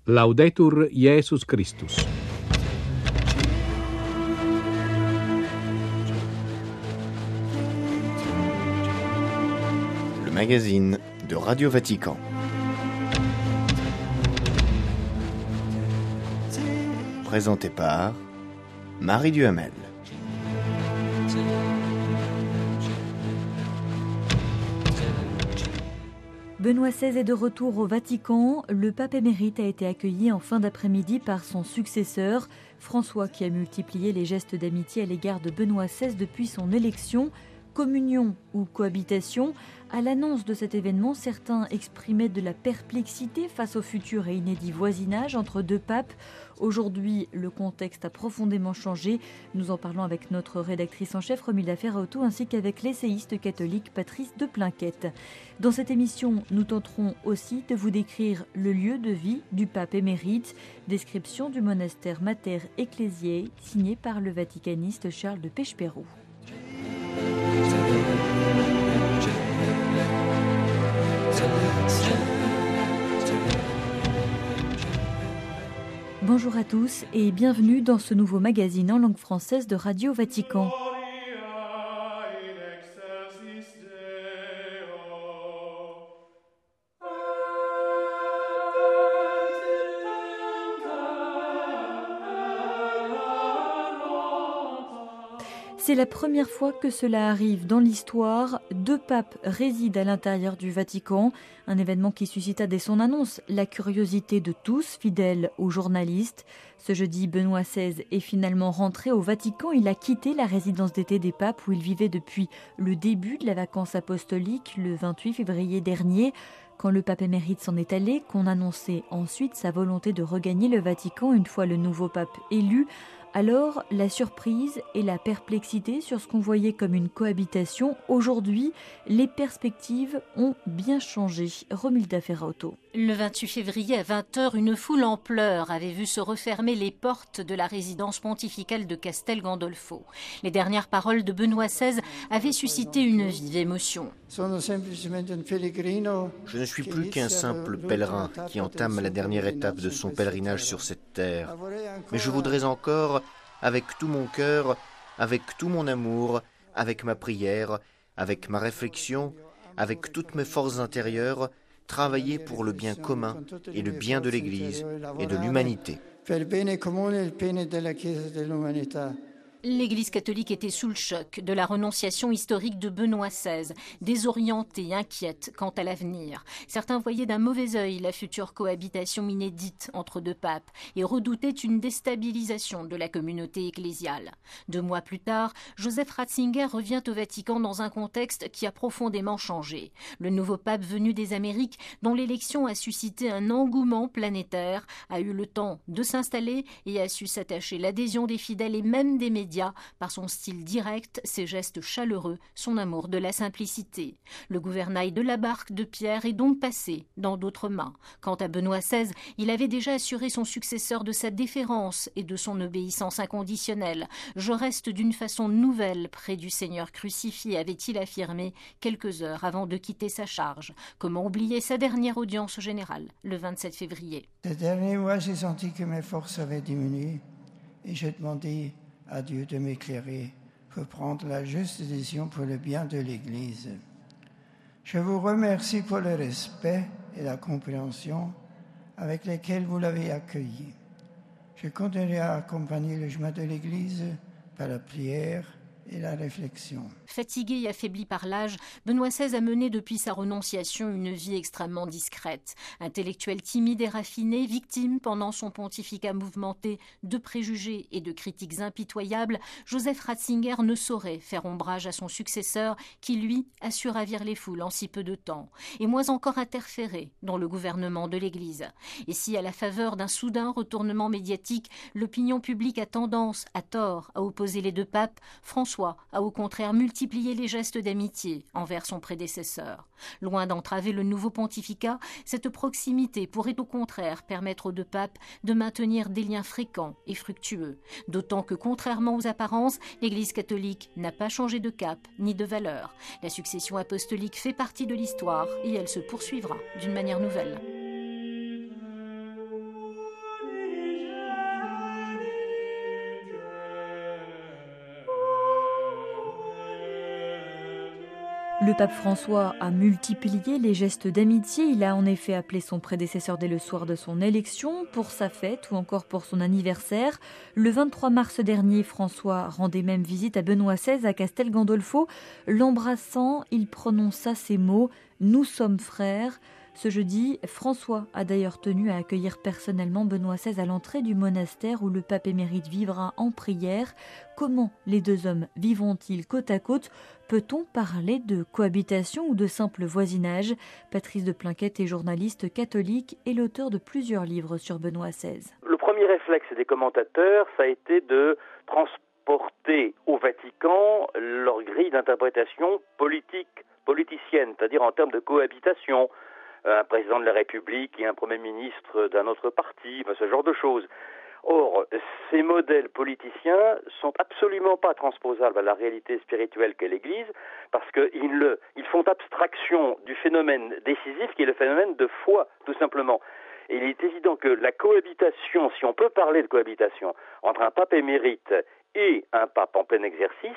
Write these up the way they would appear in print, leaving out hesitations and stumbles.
Laudetur Jesus Christus. Le magazine de Radio Vatican. Présenté par Marie Duhamel. Benoît XVI est de retour au Vatican. Le pape émérite a été accueilli en fin d'après-midi par son successeur, François, qui a multiplié les gestes d'amitié à l'égard de Benoît XVI depuis son élection. Communion ou cohabitation? À l'annonce de cet événement, certains exprimaient de la perplexité face au futur et inédit voisinage entre deux papes. Aujourd'hui, le contexte a profondément changé. Nous en parlons avec notre rédactrice en chef Romilda Ferrato ainsi qu'avec l'essayiste catholique Patrice de Plainquette. Dans cette émission, nous tenterons aussi de vous décrire le lieu de vie du pape émérite, description du monastère Mater Ecclesiae signé par le vaticaniste Charles de Pechperou. Bonjour à tous et bienvenue dans ce nouveau magazine en langue française de Radio Vatican. C'est la première fois que cela arrive dans l'histoire. Deux papes résident à l'intérieur du Vatican, un événement qui suscita dès son annonce la curiosité de tous, fidèles aux journalistes. Ce jeudi, Benoît XVI est finalement rentré au Vatican. Il a quitté la résidence d'été des papes où il vivait depuis le début de la vacance apostolique, le 28 février dernier. Quand le pape émérite s'en est allé, qu'on annonçait ensuite sa volonté de regagner le Vatican une fois le nouveau pape élu, alors, la surprise et la perplexité sur ce qu'on voyait comme une cohabitation, aujourd'hui, les perspectives ont bien changé. Romilda Ferrato. Le 28 février à 20h, une foule en pleurs avait vu se refermer les portes de la résidence pontificale de Castel Gandolfo. Les dernières paroles de Benoît XVI avaient suscité une vive émotion. Je ne suis plus qu'un simple pèlerin qui entame la dernière étape de son pèlerinage sur cette terre. Mais je voudrais encore, avec tout mon cœur, avec tout mon amour, avec ma prière, avec ma réflexion, avec toutes mes forces intérieures, travailler pour le bien commun et le bien de l'Église et de l'humanité. L'Église catholique était sous le choc de la renonciation historique de Benoît XVI, désorientée, inquiète quant à l'avenir. Certains voyaient d'un mauvais œil la future cohabitation inédite entre deux papes et redoutaient une déstabilisation de la communauté ecclésiale. 2 mois plus tard, Joseph Ratzinger revient au Vatican dans un contexte qui a profondément changé. Le nouveau pape venu des Amériques, dont l'élection a suscité un engouement planétaire, a eu le temps de s'installer et a su s'attacher l'adhésion des fidèles et même des médias par son style direct, ses gestes chaleureux, son amour de la simplicité. Le gouvernail de la barque de Pierre est donc passé dans d'autres mains. Quant à Benoît XVI, il avait déjà assuré son successeur de sa déférence et de son obéissance inconditionnelle. « Je reste d'une façon nouvelle près du Seigneur crucifié », avait-il affirmé quelques heures avant de quitter sa charge. Comment oublier sa dernière audience générale, le 27 février. Ces derniers mois, j'ai senti que mes forces avaient diminué et je demandais à Dieu de m'éclairer pour prendre la juste décision pour le bien de l'Église. Je vous remercie pour le respect et la compréhension avec lesquels vous l'avez accueilli. Je continuerai à accompagner le chemin de l'Église par la prière et la réflexion. Fatigué et affaibli par l'âge, Benoît XVI a mené depuis sa renonciation une vie extrêmement discrète. Intellectuel timide et raffiné, victime pendant son pontificat mouvementé de préjugés et de critiques impitoyables, Joseph Ratzinger ne saurait faire ombrage à son successeur qui, lui, a su ravir les foules en si peu de temps, et moins encore interférer dans le gouvernement de l'Église. Et si, à la faveur d'un soudain retournement médiatique, l'opinion publique a tendance, à tort, à opposer les deux papes, François a au contraire multiplié les gestes d'amitié envers son prédécesseur. Loin d'entraver le nouveau pontificat, cette proximité pourrait au contraire permettre aux deux papes de maintenir des liens fréquents et fructueux. D'autant que, contrairement aux apparences, l'Église catholique n'a pas changé de cap ni de valeur. La succession apostolique fait partie de l'histoire et elle se poursuivra d'une manière nouvelle. Le pape François a multiplié les gestes d'amitié. Il a en effet appelé son prédécesseur dès le soir de son élection, pour sa fête ou encore pour son anniversaire. Le 23 mars dernier, François rendait même visite à Benoît XVI à Castel Gandolfo. L'embrassant, il prononça ces mots « Nous sommes frères ». Ce jeudi, François a d'ailleurs tenu à accueillir personnellement Benoît XVI à l'entrée du monastère où le pape émérite vivra en prière. Comment les deux hommes vivront-ils côte à côte ? Peut-on parler de cohabitation ou de simple voisinage ? Patrice de Plinquette est journaliste catholique et l'auteur de plusieurs livres sur Benoît XVI. Le premier réflexe des commentateurs, ça a été de transporter au Vatican leur grille d'interprétation politicienne, c'est-à-dire en termes de cohabitation. Un président de la République et un Premier ministre d'un autre parti, ce genre de choses. Or, ces modèles politiciens sont absolument pas transposables à la réalité spirituelle qu'est l'Église, parce qu'ils font abstraction du phénomène décisif qui est le phénomène de foi, tout simplement. Et il est évident que la cohabitation, si on peut parler de cohabitation, entre un pape émérite et un pape en plein exercice,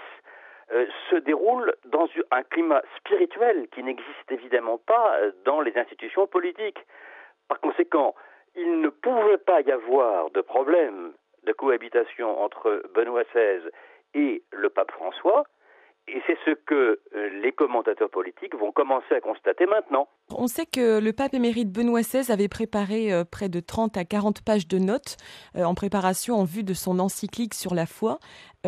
se déroule dans un climat spirituel qui n'existe évidemment pas dans les institutions politiques. Par conséquent, il ne pouvait pas y avoir de problème de cohabitation entre Benoît XVI et le pape François, et c'est ce que les commentateurs politiques vont commencer à constater maintenant. On sait que le pape émérite Benoît XVI avait préparé près de 30 à 40 pages de notes en préparation en vue de son encyclique sur la foi.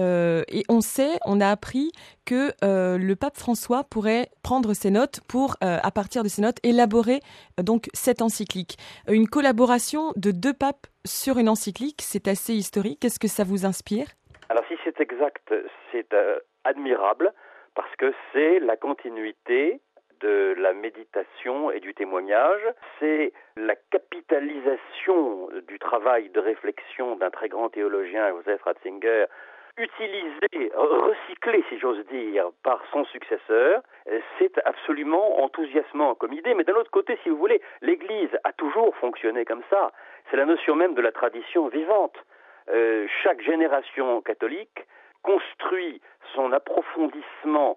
Et on a appris que le pape François pourrait prendre ces notes pour, à partir de ces notes, élaborer donc cette encyclique. Une collaboration de deux papes sur une encyclique, c'est assez historique. Est-ce que ça vous inspire ? Alors si c'est exact, c'est admirable, parce que c'est la continuité de la méditation et du témoignage, c'est la capitalisation du travail de réflexion d'un très grand théologien, Joseph Ratzinger, utilisé, recyclé, si j'ose dire, par son successeur. C'est absolument enthousiasmant comme idée, mais d'un autre côté, si vous voulez, l'Église a toujours fonctionné comme ça. C'est la notion même de la tradition vivante. Chaque génération catholique construit son approfondissement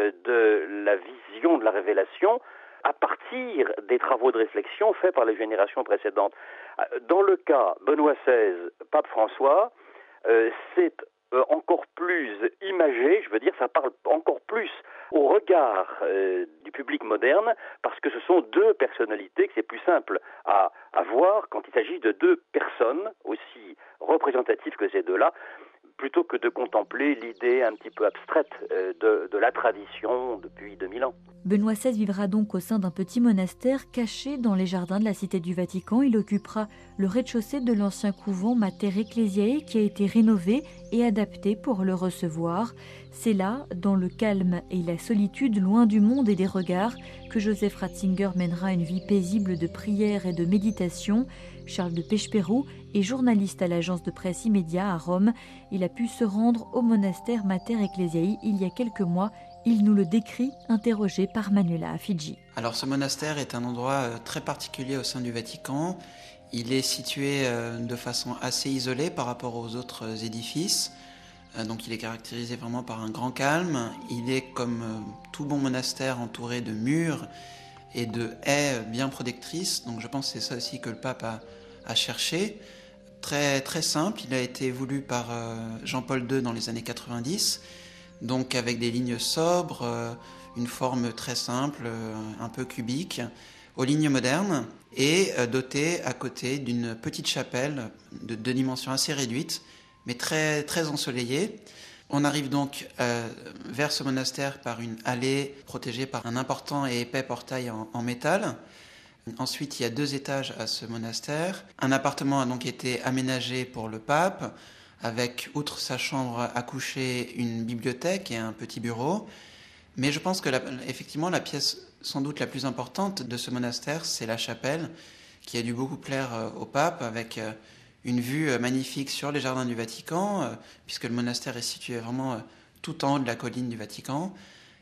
de la vision de la révélation à partir des travaux de réflexion faits par les générations précédentes. Dans le cas Benoît XVI, pape François, c'est encore plus imagé, je veux dire, ça parle encore plus au regard du public moderne, parce que ce sont deux personnalités que c'est plus simple à voir quand il s'agit de deux personnes aussi représentatives que ces deux-là, plutôt que de contempler l'idée un petit peu abstraite de la tradition depuis 2000 ans. Benoît XVI vivra donc au sein d'un petit monastère caché dans les jardins de la Cité du Vatican. Il occupera le rez-de-chaussée de l'ancien couvent Mater Ecclesiae qui a été rénové et adapté pour le recevoir. C'est là, dans le calme et la solitude, loin du monde et des regards, que Joseph Ratzinger mènera une vie paisible de prière et de méditation. Charles de Pechperou est journaliste à l'agence de presse Immédiat à Rome. Il a pu se rendre au monastère Mater Ecclesiae il y a quelques mois. Il nous le décrit, interrogé par Manuela à Fidji. Alors ce monastère est un endroit très particulier au sein du Vatican. Il est situé de façon assez isolée par rapport aux autres édifices. Donc il est caractérisé vraiment par un grand calme. Il est comme tout bon monastère entouré de murs et de haies bien protectrices. Donc je pense que c'est ça aussi que le pape a cherché. Très, très simple, il a été voulu par Jean-Paul II dans les années 90. Donc avec des lignes sobres, une forme très simple, un peu cubique, aux lignes modernes, et doté à côté d'une petite chapelle de dimension assez réduite, mais très, très ensoleillée. On arrive donc vers ce monastère par une allée protégée par un important et épais portail en métal. Ensuite, il y a 2 étages à ce monastère. Un appartement a donc été aménagé pour le pape, avec, outre sa chambre à coucher, une bibliothèque et un petit bureau. Mais je pense que effectivement, la pièce sans doute la plus importante de ce monastère, c'est la chapelle, qui a dû beaucoup plaire au pape, avec une vue magnifique sur les jardins du Vatican, puisque le monastère est situé vraiment tout en haut de la colline du Vatican,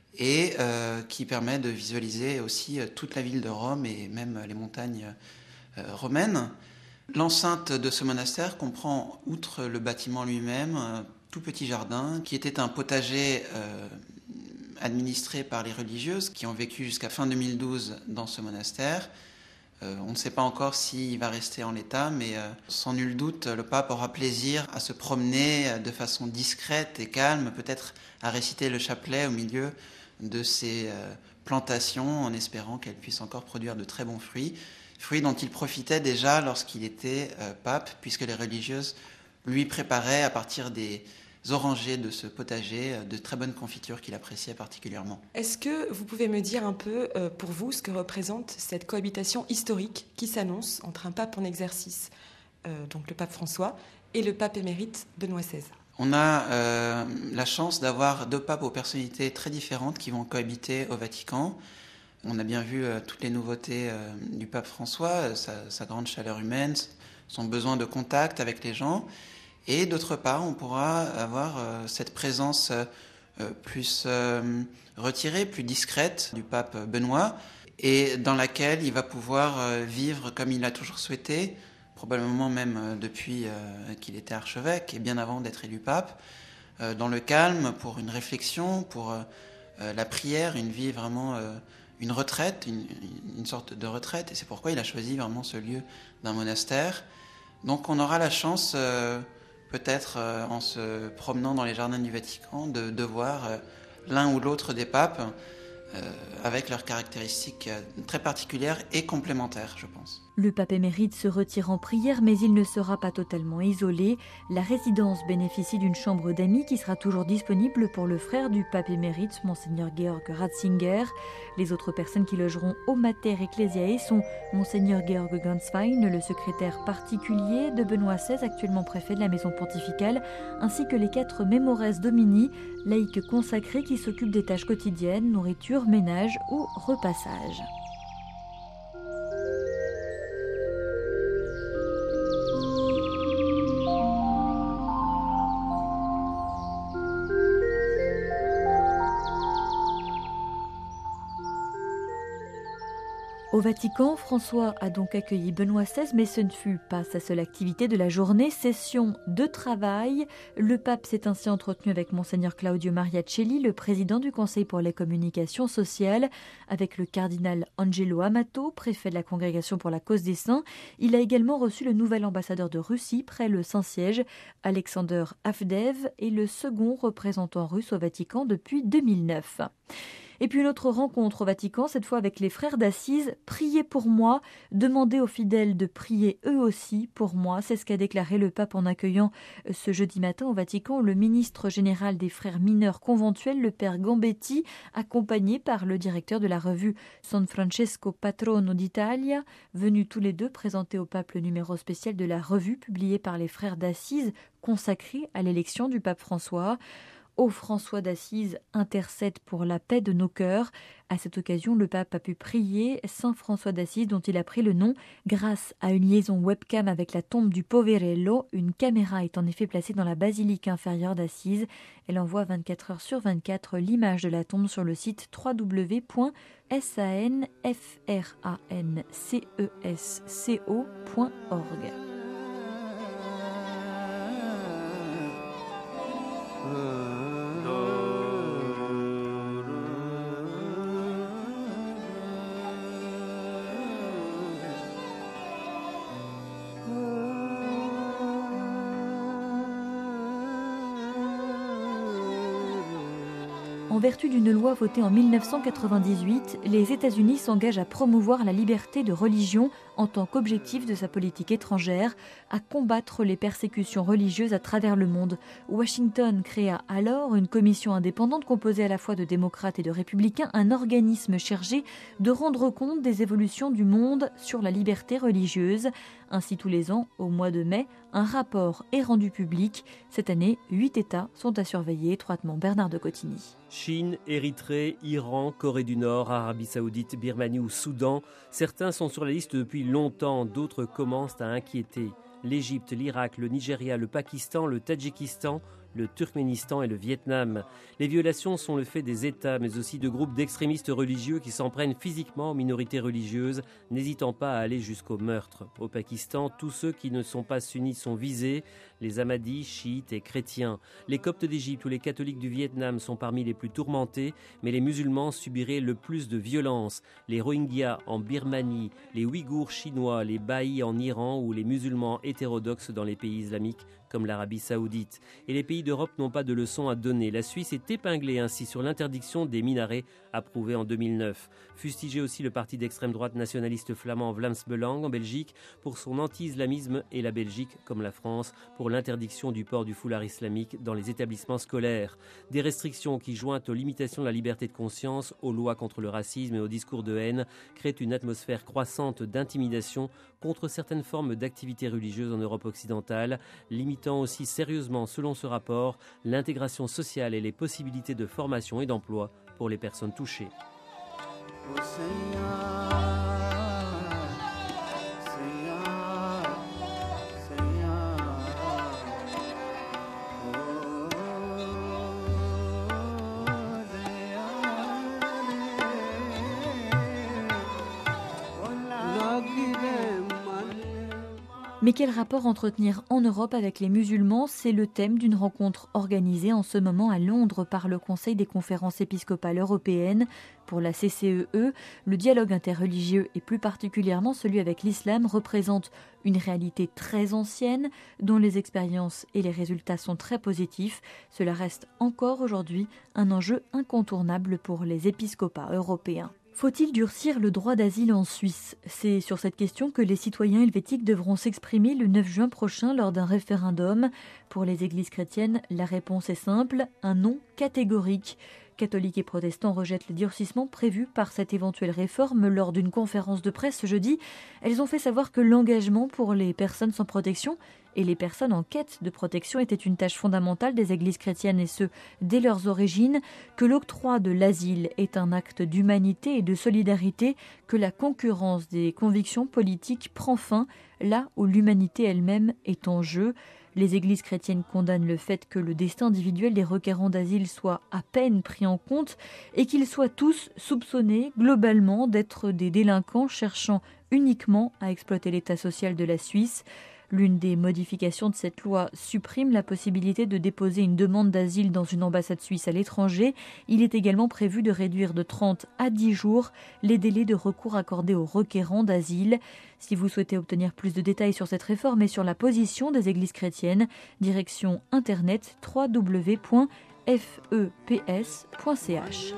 et qui permet de visualiser aussi toute la ville de Rome et même les montagnes romaines. L'enceinte de ce monastère comprend, outre le bâtiment lui-même, un tout petit jardin qui était un potager administré par les religieuses qui ont vécu jusqu'à fin 2012 dans ce monastère. On ne sait pas encore s'il va rester en l'état, mais sans nul doute, le pape aura plaisir à se promener de façon discrète et calme, peut-être à réciter le chapelet au milieu de ces plantations, en espérant qu'elles puissent encore produire de très bons fruits dont il profitait déjà lorsqu'il était pape, puisque les religieuses lui préparaient à partir des orangers de ce potager de très bonnes confitures qu'il appréciait particulièrement. Est-ce que vous pouvez me dire un peu, pour vous, ce que représente cette cohabitation historique qui s'annonce entre un pape en exercice, donc le pape François, et le pape émérite Benoît XVI? On a la chance d'avoir deux papes aux personnalités très différentes qui vont cohabiter au Vatican. On a bien vu toutes les nouveautés du pape François, sa grande chaleur humaine, son besoin de contact avec les gens. Et d'autre part, on pourra avoir cette présence plus retirée, plus discrète du pape Benoît, et dans laquelle il va pouvoir vivre comme il l'a toujours souhaité, probablement même depuis qu'il était archevêque et bien avant d'être élu pape, dans le calme, pour une réflexion, pour la prière, une vie vraiment, une retraite, une sorte de retraite. Et c'est pourquoi il a choisi vraiment ce lieu d'un monastère. Donc on aura la chance, peut-être en se promenant dans les jardins du Vatican, de voir l'un ou l'autre des papes avec leurs caractéristiques très particulières et complémentaires, je pense. Le pape émérite se retire en prière, mais il ne sera pas totalement isolé. La résidence bénéficie d'une chambre d'amis qui sera toujours disponible pour le frère du pape émérite, Monseigneur Georg Ratzinger. Les autres personnes qui logeront au Mater Ecclesiae sont Monseigneur Georg Ganswein, le secrétaire particulier de Benoît XVI, actuellement préfet de la maison pontificale, ainsi que les 4 Memores Domini, laïcs consacrés qui s'occupent des tâches quotidiennes, nourriture, ménage ou repassage. Au Vatican, François a donc accueilli Benoît XVI, mais ce ne fut pas sa seule activité de la journée, session de travail. Le pape s'est ainsi entretenu avec Monseigneur Claudio Mariacelli, le président du Conseil pour les communications sociales, avec le cardinal Angelo Amato, préfet de la Congrégation pour la cause des saints. Il a également reçu le nouvel ambassadeur de Russie près le Saint-Siège, Alexander Avdev, et le second représentant russe au Vatican depuis 2009. Et puis une autre rencontre au Vatican, cette fois avec les frères d'Assise. « Priez pour moi, demandez aux fidèles de prier eux aussi pour moi », c'est ce qu'a déclaré le pape en accueillant ce jeudi matin au Vatican le ministre général des frères mineurs conventuels, le père Gambetti, accompagné par le directeur de la revue San Francesco Patrono d'Italia, venus tous les deux présenter au pape le numéro spécial de la revue publié par les frères d'Assise, consacré à l'élection du pape François. Ô François d'Assise, intercède pour la paix de nos cœurs. À cette occasion, le pape a pu prier Saint François d'Assise, dont il a pris le nom grâce à une liaison webcam avec la tombe du Poverello. Une caméra est en effet placée dans la basilique inférieure d'Assise. Elle envoie 24 heures sur 24 l'image de la tombe sur le site www.sanfrancesco.org. En vertu d'une loi votée en 1998, les États-Unis s'engagent à promouvoir la liberté de religion en tant qu'objectif de sa politique étrangère, à combattre les persécutions religieuses à travers le monde. Washington créa alors une commission indépendante composée à la fois de démocrates et de républicains, un organisme chargé de rendre compte des évolutions du monde sur la liberté religieuse. Ainsi, tous les ans, au mois de mai, un rapport est rendu public. Cette année, 8 États sont à surveiller étroitement. Bernard de Cotigny. Chine, Érythrée, Iran, Corée du Nord, Arabie Saoudite, Birmanie ou Soudan. Certains sont sur la liste depuis longtemps, d'autres commencent à inquiéter. L'Égypte, l'Irak, le Nigeria, le Pakistan, le Tadjikistan, le Turkménistan et le Vietnam. Les violations sont le fait des États, mais aussi de groupes d'extrémistes religieux qui s'en prennent physiquement aux minorités religieuses, n'hésitant pas à aller jusqu'au meurtre. Au Pakistan, tous ceux qui ne sont pas sunnites sont visés, les Ahmadis, chiites et chrétiens. Les Coptes d'Égypte ou les catholiques du Vietnam sont parmi les plus tourmentés, mais les musulmans subiraient le plus de violence. Les Rohingyas en Birmanie, les Ouïghours chinois, les Bahis en Iran ou les musulmans hétérodoxes dans les pays islamiques comme l'Arabie Saoudite. Et les pays d'Europe n'ont pas de leçons à donner. La Suisse est épinglée ainsi sur l'interdiction des minarets approuvée en 2009. Fustigé aussi le parti d'extrême droite nationaliste flamand Vlaams Belang en Belgique pour son anti-islamisme et la Belgique, comme la France, pour l'interdiction du port du foulard islamique dans les établissements scolaires. Des restrictions qui, jointes aux limitations de la liberté de conscience, aux lois contre le racisme et aux discours de haine, créent une atmosphère croissante d'intimidation contre certaines formes d'activités religieuses en Europe occidentale, limitant aussi sérieusement, selon ce rapport, l'intégration sociale et les possibilités de formation et d'emploi pour les personnes touchées. Mais quel rapport entretenir en Europe avec les musulmans ? C'est le thème d'une rencontre organisée en ce moment à Londres par le Conseil des conférences épiscopales européennes. Pour la CCEE, le dialogue interreligieux et plus particulièrement celui avec l'islam représente une réalité très ancienne dont les expériences et les résultats sont très positifs. Cela reste encore aujourd'hui un enjeu incontournable pour les épiscopats européens. Faut-il durcir le droit d'asile en Suisse ? C'est sur cette question que les citoyens helvétiques devront s'exprimer le 9 juin prochain lors d'un référendum. Pour les églises chrétiennes, la réponse est simple, un non catégorique. Catholiques et protestants rejettent le durcissement prévu par cette éventuelle réforme lors d'une conférence de presse ce jeudi. Elles ont fait savoir que l'engagement pour les personnes sans protection et les personnes en quête de protection était une tâche fondamentale des églises chrétiennes et ce, dès leurs origines, que l'octroi de l'asile est un acte d'humanité et de solidarité, que la concurrence des convictions politiques prend fin là où l'humanité elle-même est en jeu. Les églises chrétiennes condamnent le fait que le destin individuel des requérants d'asile soit à peine pris en compte et qu'ils soient tous soupçonnés globalement d'être des délinquants cherchant uniquement à exploiter l'état social de la Suisse. L'une des modifications de cette loi supprime la possibilité de déposer une demande d'asile dans une ambassade suisse à l'étranger. Il est également prévu de réduire de 30 à 10 jours les délais de recours accordés aux requérants d'asile. Si vous souhaitez obtenir plus de détails sur cette réforme et sur la position des églises chrétiennes, direction internet www.feps.ch.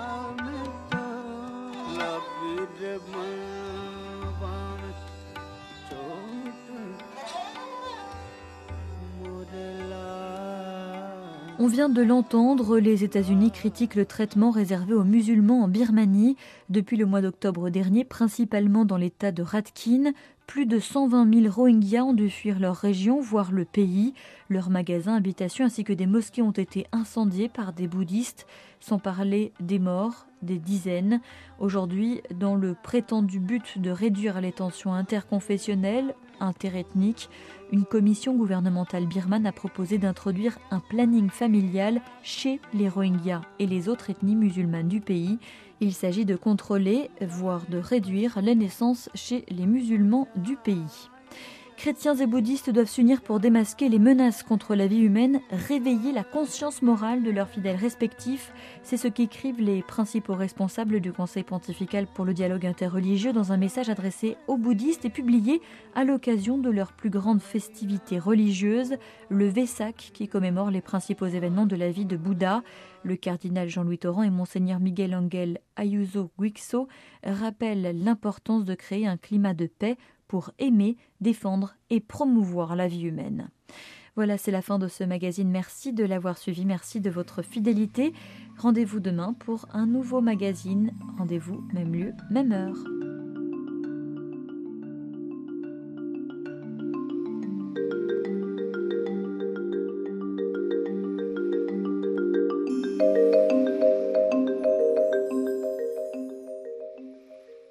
On vient de l'entendre, les États-Unis critiquent le traitement réservé aux musulmans en Birmanie. Depuis le mois d'octobre dernier, principalement dans l'état de Rakhine, plus de 120 000 Rohingyas ont dû fuir leur région, voire le pays. Leurs magasins, habitations ainsi que des mosquées ont été incendiés par des bouddhistes, sans parler des morts, des dizaines. Aujourd'hui, dans le prétendu but de réduire les tensions interconfessionnelles, interethniques, une commission gouvernementale birmane a proposé d'introduire un planning familial chez les Rohingyas et les autres ethnies musulmanes du pays. Il s'agit de contrôler, voire de réduire les naissances chez les musulmans du pays. Chrétiens et bouddhistes doivent s'unir pour démasquer les menaces contre la vie humaine, réveiller la conscience morale de leurs fidèles respectifs. C'est ce qu'écrivent les principaux responsables du Conseil pontifical pour le dialogue interreligieux dans un message adressé aux bouddhistes et publié à l'occasion de leur plus grande festivité religieuse, le Vesak, qui commémore les principaux événements de la vie de Bouddha. Le cardinal Jean-Louis Torrent et monseigneur Miguel Angel Ayuso Guixo rappellent l'importance de créer un climat de paix pour aimer, défendre et promouvoir la vie humaine. Voilà, c'est la fin de ce magazine. Merci de l'avoir suivi, merci de votre fidélité. Rendez-vous demain pour un nouveau magazine. Rendez-vous, même lieu, même heure.